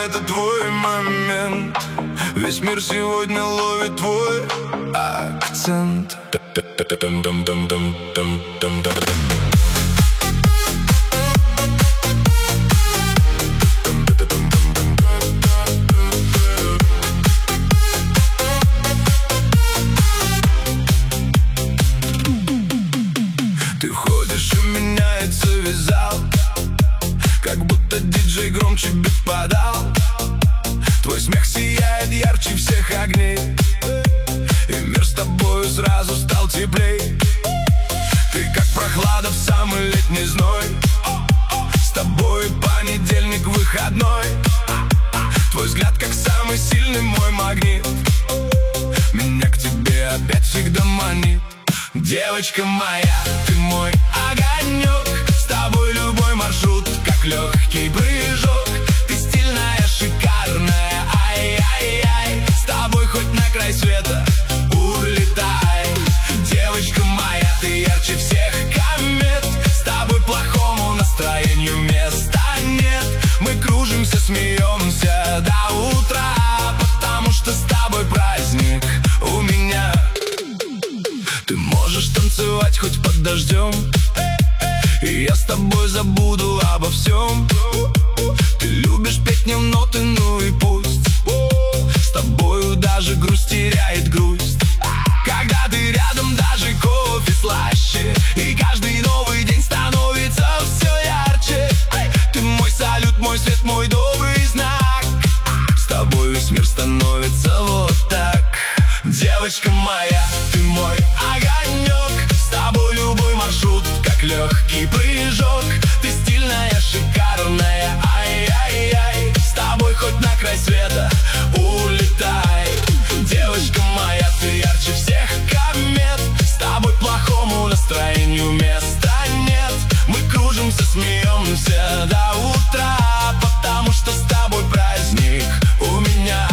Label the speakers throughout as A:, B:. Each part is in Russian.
A: это твой момент. Весь мир сегодня ловит твой акцент. Ты ходишь и меняется вязал, как будто диджей громче бит подал. Твой смех сияет ярче всех огней, и мир с тобою сразу стал теплей. Ты как прохлада в самый летний зной, с тобой понедельник выходной. Твой взгляд как самый сильный мой магнит, меня к тебе опять всегда манит. Девочка моя, ты мой огонек, с тобой любой маршрут как легкий прыжок. Ты стильная, шикарная, ай-яй-яй, с тобой хоть на край света улетай. Девочка моя, ты ярче всех комет, с тобой плохому настроению места нет. Мы кружимся, смеемся до утра, потому что с тобой праздник у меня. Ты можешь танцевать хоть под дождем, и я с тобой забуду обо всем. Ты любишь петь днем ноты, ну и пусть. С тобою даже грусть теряет грусть. Когда ты рядом, даже кофе слаще, и каждый новый день становится все ярче. Ты мой салют, мой свет, мой добрый знак. С тобой весь мир становится вот так. Девочка моя, ты мой огонек, с тобой любой маршрут как легкий прыжок. Ты стильная, шикарная, ай-яй-яй, с тобой хоть на край света улетай. Девочка моя, ты ярче всех комет, с тобой плохому настроению места нет. Мы кружимся, смеемся до утра, потому что с тобой праздник у меня.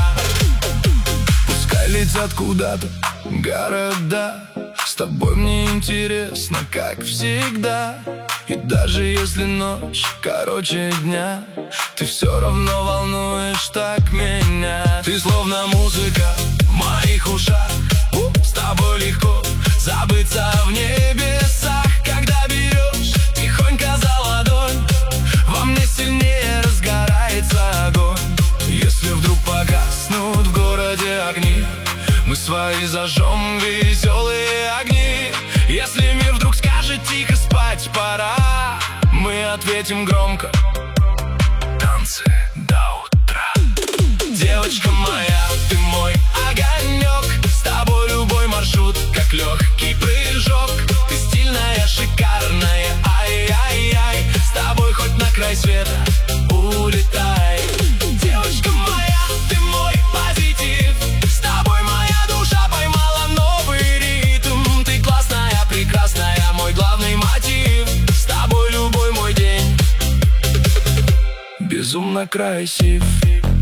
A: Пускай летят куда-то города, с тобой мне интересно, как всегда. И даже если ночь короче дня, ты все равно волнуешь так меня. Ты словно музыка в моих ушах, с тобой легко забыться в небесах. Когда берешь тихонько за ладонь, во мне сильнее разгорается огонь. Если вдруг погаснут в городе огни, мы свои зажжем веселые огни. Если мир вдруг скажет тихо, спать пора, мы ответим громко: танцы до утра. Девочка моя, ты мой огонек, с тобой любой маршрут как легкий прыжок. Ты стильная, шикарная, ай-яй-яй, с тобой хоть на край света улетай. Девочка моя, ты мой позитив, с тобой моя душа поймала новый ритм. Ты классная, прекрасная, мой главный мотив, с тобой любой мой день безумно красив.